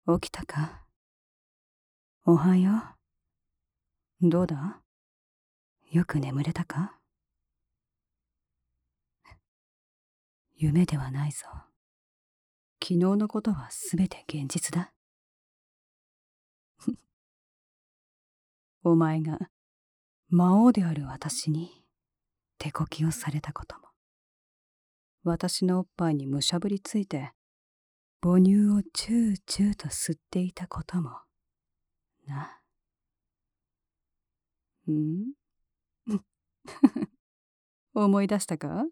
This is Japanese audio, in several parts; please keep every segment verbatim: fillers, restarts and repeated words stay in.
起きたか？おはよう。どうだ？よく眠れたか？夢ではないぞ。昨日のことはすべて現実だ。お前が魔王である私に手こきをされたことも、私のおっぱいにむしゃぶりついて母乳をチューチューと吸っていたこともな。ん思い出したか？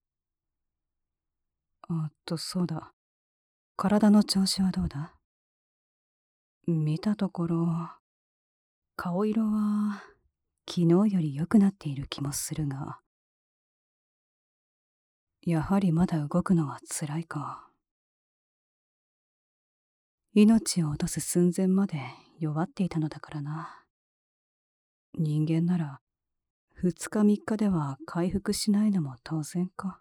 あっと、そうだ。体の調子はどうだ？見たところ、顔色は昨日より良くなっている気もするが、やはりまだ動くのはつらいか。命を落とす寸前まで弱っていたのだからな。人間なら二日三日では回復しないのも当然か。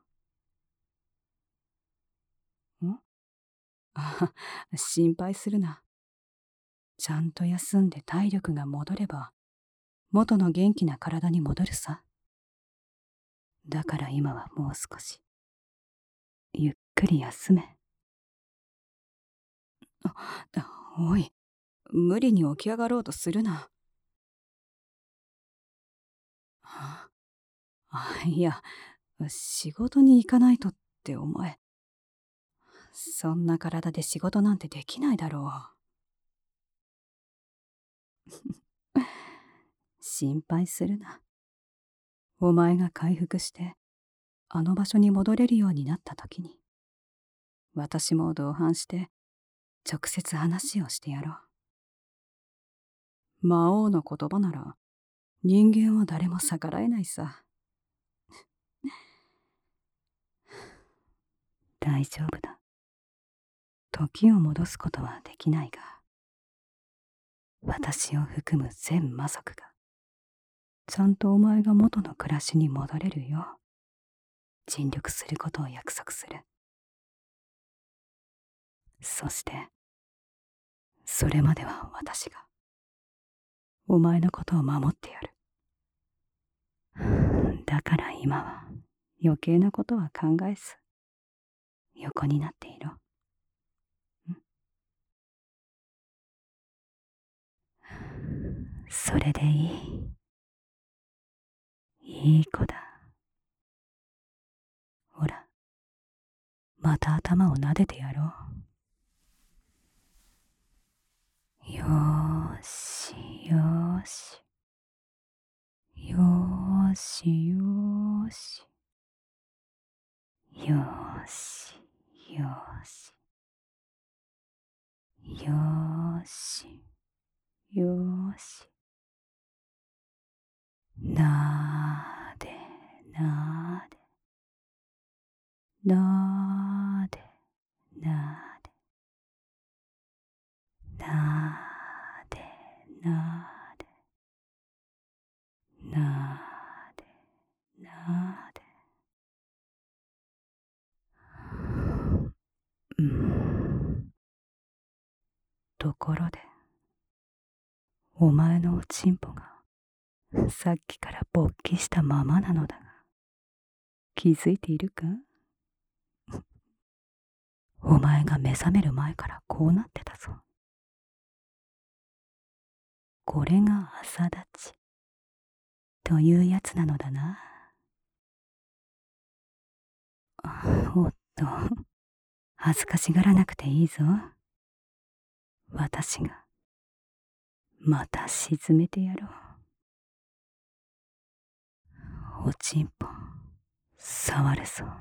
んあ心配するな。ちゃんと休んで体力が戻れば元の元気な体に戻るさ。だから今はもう少しゆっくり休め。あ、おい、無理に起き上がろうとするな。あ、いや、仕事に行かないとってお前、そんな体で仕事なんてできないだろう。心配するな。お前が回復してあの場所に戻れるようになった時に、私も同伴して直接話をしてやろう。魔王の言葉なら人間は誰も逆らえないさ。大丈夫だ。時を戻すことはできないが、私を含む全魔族がちゃんとお前が元の暮らしに戻れるよう尽力することを約束する。そしてそれまでは私がお前のことを守ってやる。だから今は余計なことは考えず横になっていろ。それでいい。いい子だ。ほら、また頭を撫でてやろう。よーしよーしよーしよーしよーしよーしよーしよーし。なーでなーでなーでなーでなーでなーでなーでなーで。うん。ところで、お前のおちんぽがさっきから勃起したままなのだが、気づいているか？お前が目覚める前からこうなってたぞ。これが朝立ちというやつなのだな。おっと、恥ずかしがらなくていいぞ。私がまた沈めてやろう。おちんぽ触るぞ。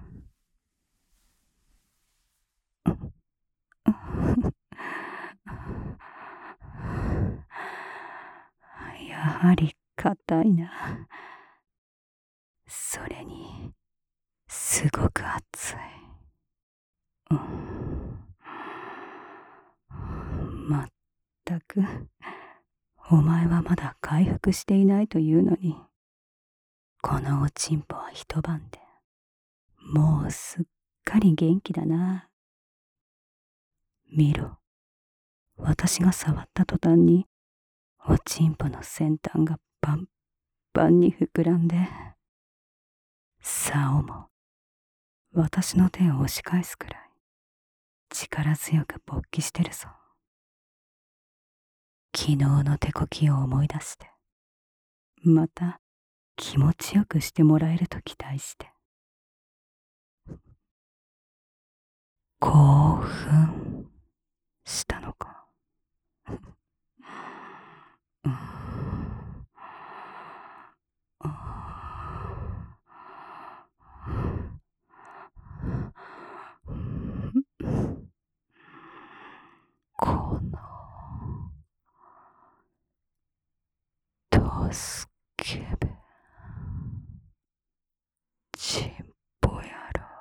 やはり硬いな。それにすごく熱い。うん、まったくお前はまだ回復していないというのに、このおちんぽは一晩でもうすっかり元気だな。見ろ、 私が触った途端におちんぽの先端がパンパンに膨らんで、竿も私の手を押し返すくらい力強く勃起してるぞ。昨日の手こきを思い出して、また気持ちよくしてもらえると期待して、興奮したのか。うんこのドスケベチンポ野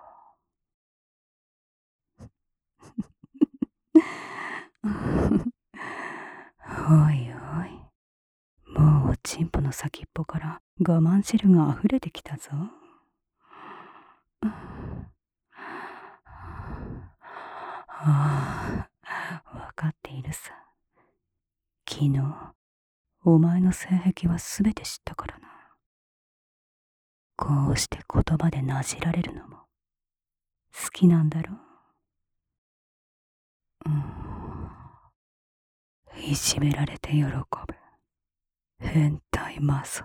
郎。おいおい、もうおちんぽの先っぽから我慢汁があふれてきたぞ。ああ、わかっているさ。昨日お前の性癖はすべて知ったからな。こうして言葉でなじられるのも好きなんだろう。うん、いじめられて喜ぶ変態マゾ。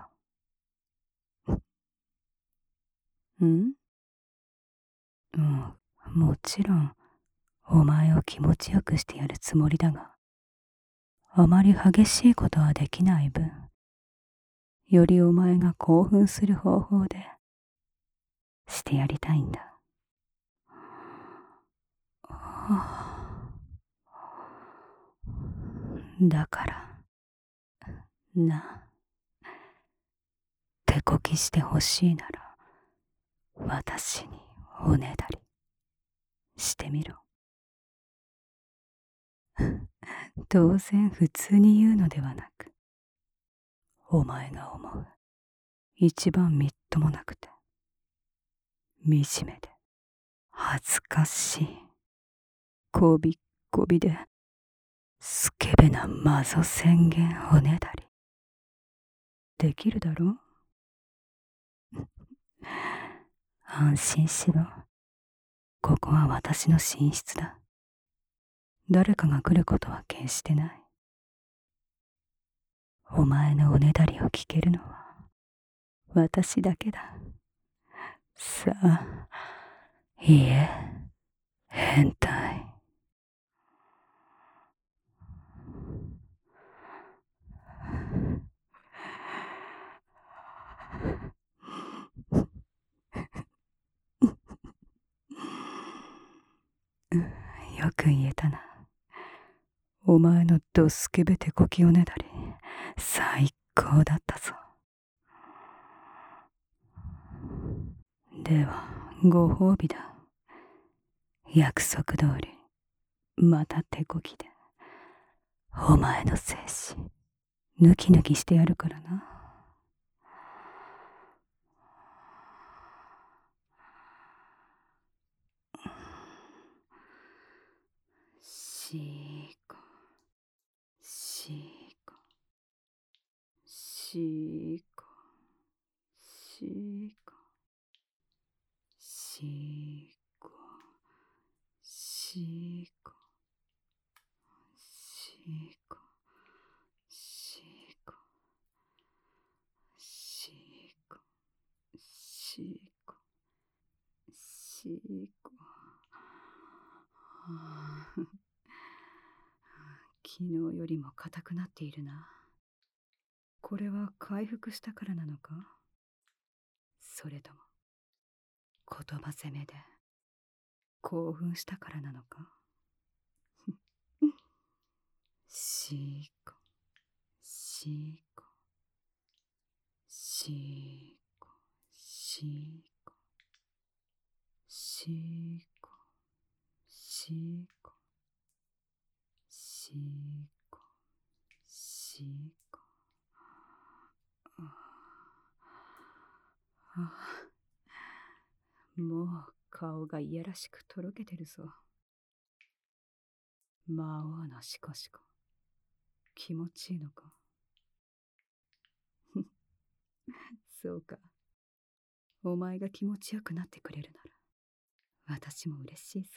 んうん、もちろんお前を気持ちよくしてやるつもりだが、あまり激しいことはできない分、よりお前が興奮する方法でしてやりたいんだ。だからな、手こきしてほしいなら私におねだりしてみろ。当然普通に言うのではなく、お前が思う一番みっともなくて惨めで恥ずかしいこびっこびでスケベなマゾ宣言おねだりできるだろう。安心しろ。ここは私の寝室だ。誰かが来ることは決してない。お前のおねだりを聞けるのは私だけだ。さあ、いいえ、変態。よく言えたな。お前のドスケベ手こきおねだり、最高だったぞ。では、ご褒美だ。約束通り、また手こきで、お前の精子、抜き抜きしてやるからな。しーこ、しーこ、しーこ、しーこ、しーこ、しーこ、しーこ、しーこ、しーこ、しーこ、しーこ。昨日よりも硬くなっているな。これは回復したからなのか、それとも言葉攻めで興奮したからなのか。しーこ、しーこ、しーこ、しーこ、しーこ、しーこ、しーこ、しーこ。ああ、もう顔がいやらしくとろけてるぞ。 魔王のシコシコ、気持ちいいのか。そうか。お前が気持ちよくなってくれるなら、私も嬉しいぞ。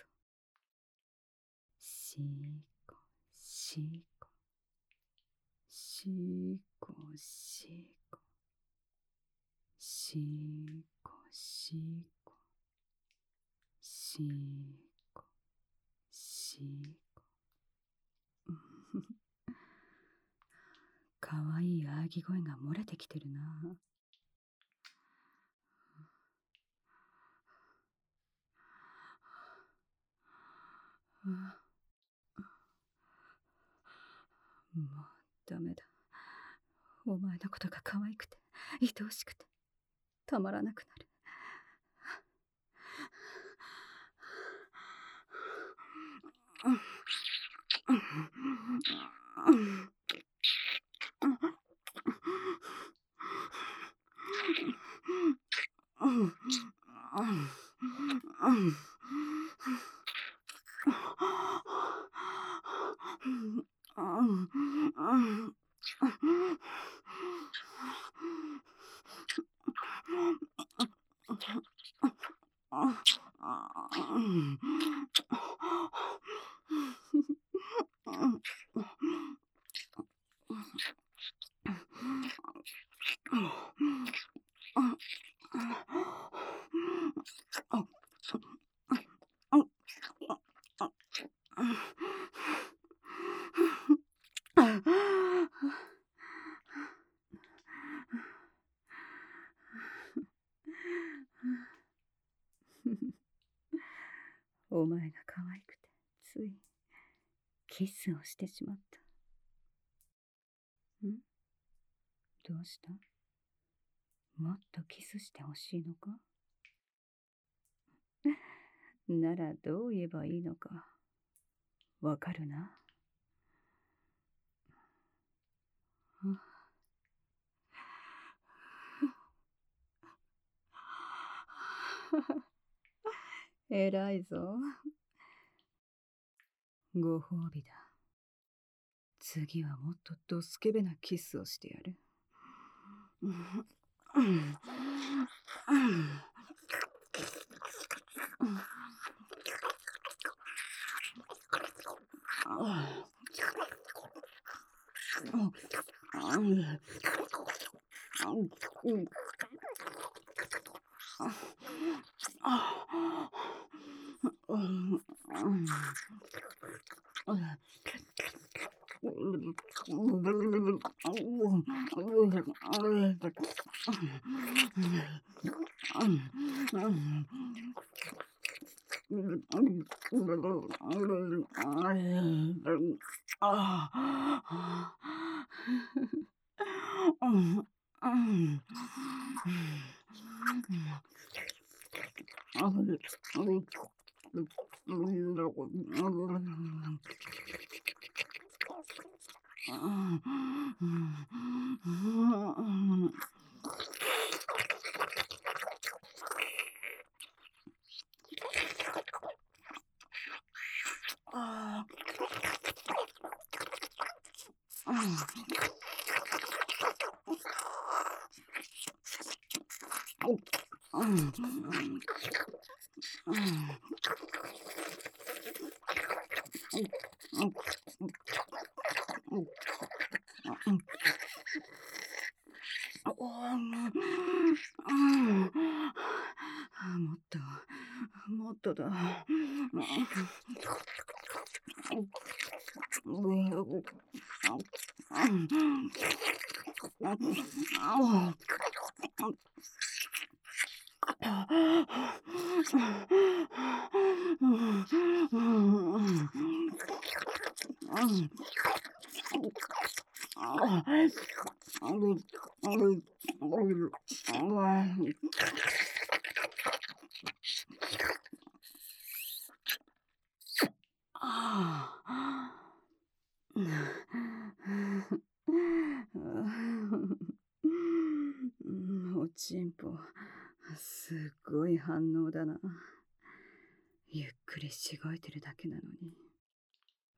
シーコ、シーコ、シーコ、シーコ、シーコ、シーコ、シーコ、シーコ。かわいい喘ぎ声が漏れてきてるな。もうダメだ。お前のことが可愛くて愛おしくてたまらなくなる。お前が可愛くてついキスをしてしまった。ん？どうした？もっとキスしてほしいのか？ならどう言えばいいのかわかるな。偉いぞ。ご褒美だ。次はもっとドスケベなキスをしてやる。もっと、もっとだ。おちんぽ、すっごい反応だな。ゆっくりしごいてるだけなのに。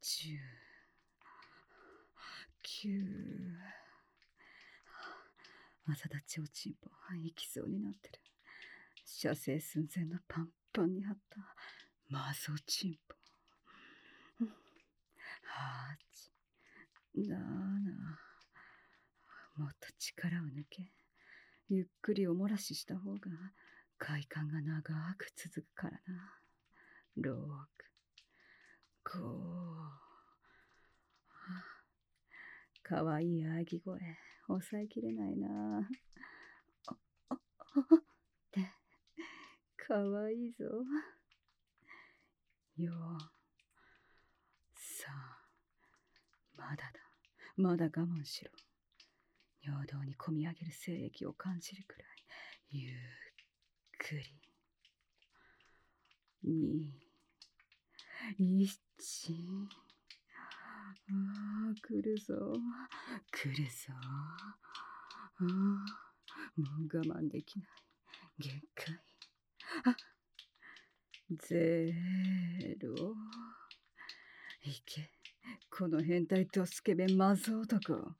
じゅう、きゅう、朝立ちおちんぽ、いきそうになってる。射精寸前のパンパンに張ったマゾチンポ。はち、なな、もっと力を抜け。ゆっくりおもらしした方が快感が長く続くからな。ろく、ご、かわいい喘ぎ声、抑えきれないな。あ、あ、あって、かわいいぞ。よ、さあ、まだだ。まだ我慢しろ。尿道にこみ上げる精液を感じるくらい、ゆっくり。に、いち、ああ、来るぞ。来るぞ。ああ、もう我慢できない。限界。あ、ゼロ。いけ。この変態ドスケベマゾ男。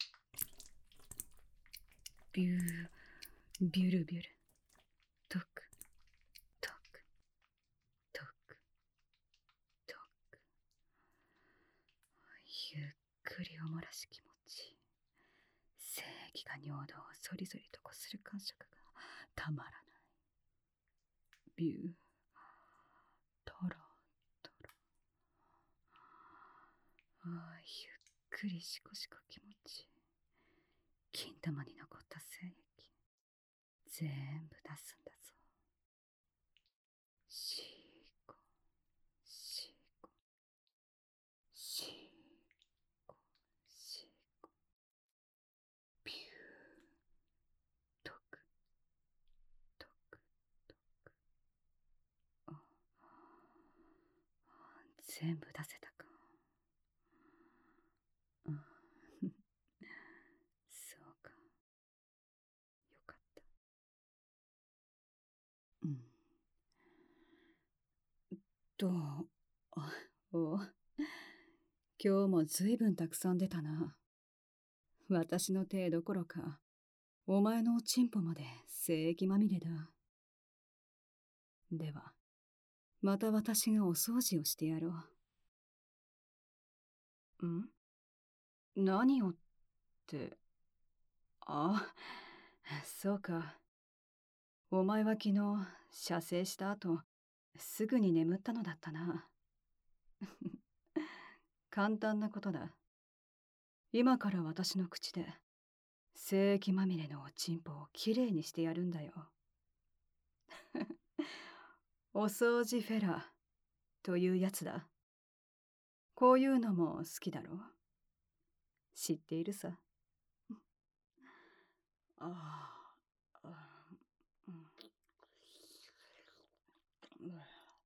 ビュー、ビュルビュル。トク、トク、トク、トク。ゆっくりおもらし気持ち。精液が尿道をそりそりとこする感触がたまらない。ビュー、トロトロ。ああ、ゆっくりシコシコ気持ち。金玉に残った精液全部出すんだぞ。シーコ、シーコ、シーコ、シーコ。ビュー、トク、トク、トク。あ、全部出せたか。あ、そうか。よかった。うん。どうあお今日もずいぶんたくさん出たな。私の手どころか、お前のおちんぽまで精液まみれだ。では、また私がお掃除をしてやろう。ん？何をって。ああ、そうか。お前は昨日、射精した後、すぐに眠ったのだったな。簡単なことだ。今から私の口で、精液まみれのおちんぽをきれいにしてやるんだよ。お掃除フェラというやつだ。こういうのも好きだろう。知っているさ。ああ、うん、うん、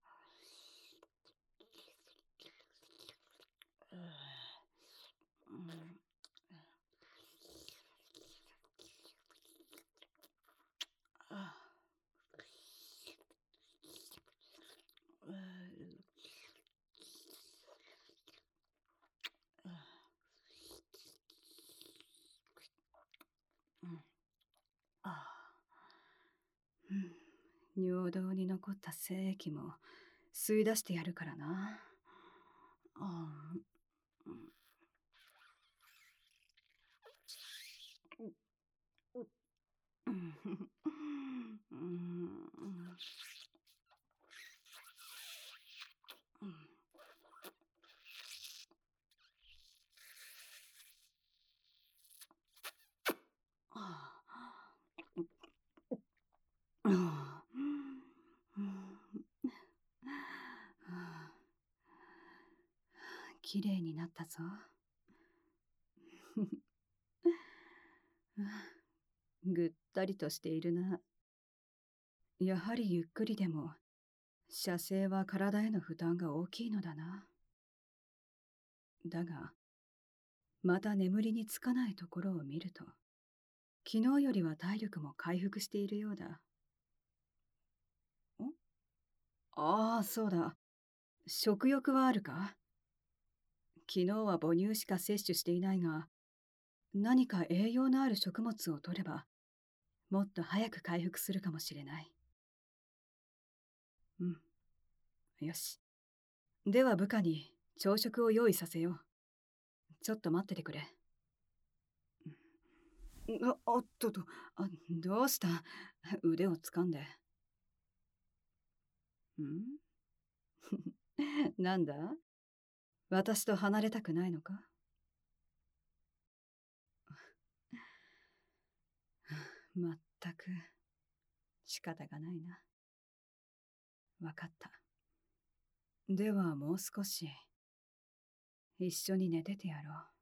尿道に残った精液も吸い出してやるからな。ああ、きれいになったぞ。ぐったりとしているな。やはりゆっくりでも、射精は体への負担が大きいのだな。だが、また眠りにつかないところを見ると、昨日よりは体力も回復しているようだ。ん？ああ、そうだ。食欲はあるか？ 昨日は母乳しか摂取していないが、何か栄養のある食物を摂れば、もっと早く回復するかもしれない。うん。よし。では部下に朝食を用意させよう。ちょっと待っててくれ。あ、おっとと、あ、どうした？腕を掴んで。んなんだ？私と離れたくないのか？まったく仕方がないな。わかった。ではもう少し一緒に寝ててやろう。